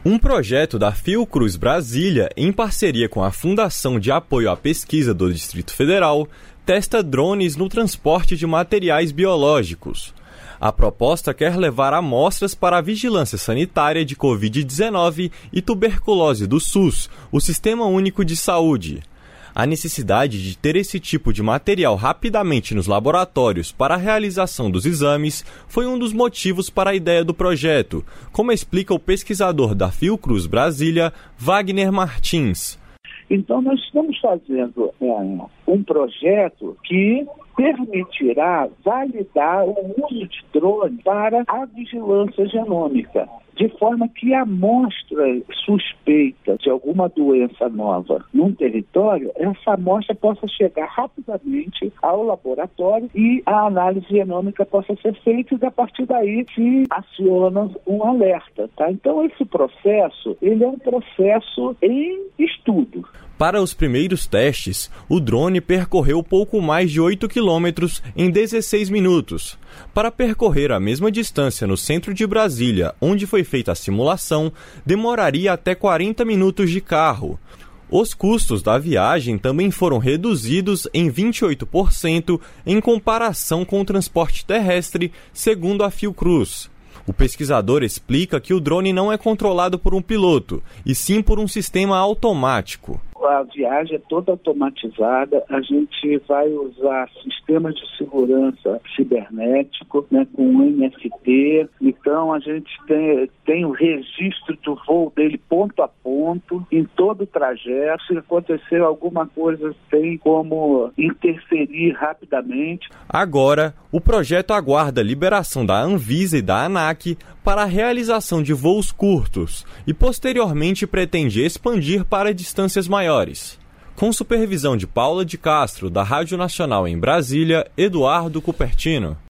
Um projeto da Fiocruz Brasília, em parceria com a Fundação de Apoio à Pesquisa do Distrito Federal, testa drones no transporte de materiais biológicos. A proposta quer levar amostras para a vigilância sanitária de Covid-19 e tuberculose do SUS, o Sistema Único de Saúde. A necessidade de ter esse tipo de material rapidamente nos laboratórios para a realização dos exames foi um dos motivos para a ideia do projeto, como explica o pesquisador da Fiocruz Brasília, Wagner Martins. Então, nós estamos fazendo um projeto que permitirá validar o uso de drone para a vigilância genômica, de forma que a amostra suspeita de alguma doença nova num território, essa amostra possa chegar rapidamente ao laboratório e a análise genômica possa ser feita e a partir daí se aciona um alerta. Tá? Então, esse processo, ele é um processo em estudo. Para os primeiros testes, o drone percorreu pouco mais de 8 quilômetros em 16 minutos. Para percorrer a mesma distância no centro de Brasília, onde foi feita a simulação, demoraria até 40 minutos de carro. Os custos da viagem também foram reduzidos em 28% em comparação com o transporte terrestre, segundo a Fiocruz. O pesquisador explica que o drone não é controlado por um piloto, e sim por um sistema automático. A viagem é toda automatizada, a gente vai usar sistemas de segurança cibernético, com NFT, então a gente tem o registro do voo dele ponto a ponto, em todo o trajeto. Se acontecer alguma coisa, tem como interferir rapidamente. Agora, o projeto aguarda a liberação da Anvisa e da ANAC para a realização de voos curtos e posteriormente pretende expandir para distâncias maiores. Com supervisão de Paula de Castro, da Rádio Nacional em Brasília, Eduardo Cupertino.